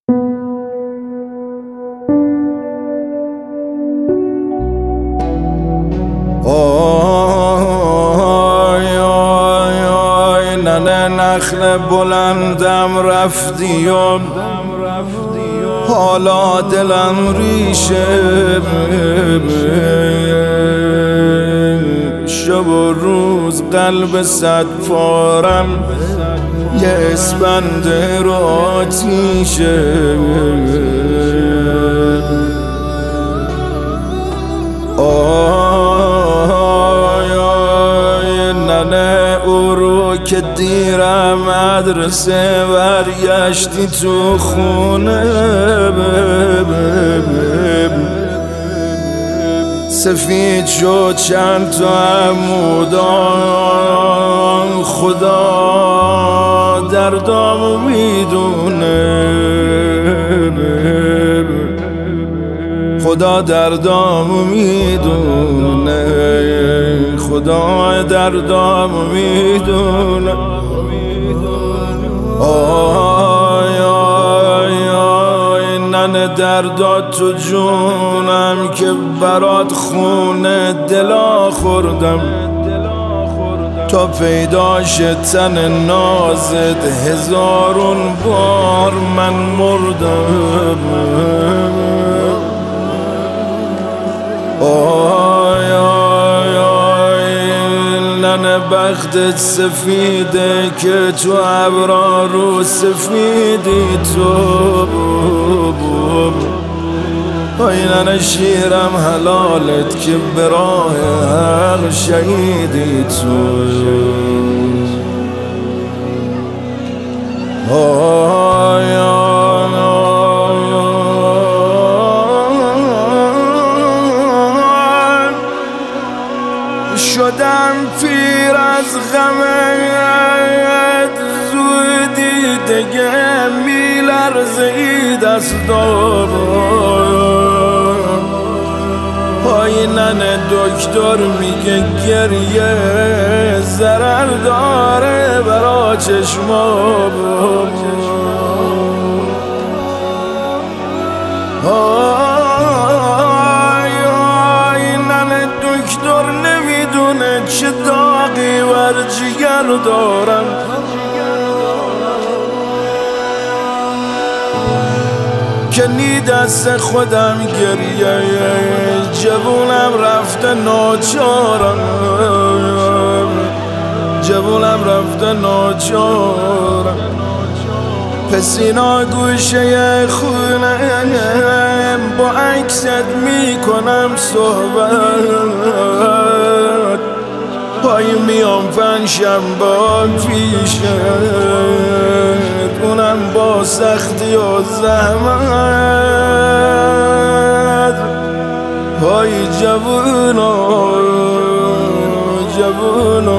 آی آی آی ننه نخل بلندم رفتی و حالا دلم ریشه شب و روز قلب صد پارم یه اسفند رو آتیشه آی آی ننه او رو که دیرم مدرسه برگشتی تو خونه سفید شد چند تا عمودان خدا دردامو میدونه خدا دردامو میدونه خدا دردامو میدونه آی آی آی ننه دردات تو جونم که برات خونه دلا خوردم تا پیداش تن نازت هزارون بار من مردم آی آی آی ننه بختت سفیده که تو ابرا رو سفیدی تو آی ننه شیرم حلالت که به راه حق شهیدی تو آی آی شدم پیر از غمت زودی دیگه میلرزی دستام های ننه دکتر میگه گریه ضرر داره برا چشمام دکتر نمیدونه چه داغی بر جگر دارم که نی دست خودم گریه جوونم رفته ناچارم جوونم رفته ناچارم پسینا گوشه خونه با عکست میکنم صحبت پای میام پنجشنبه پیشت اونم با سختی و زحمت پای جوونا جوونا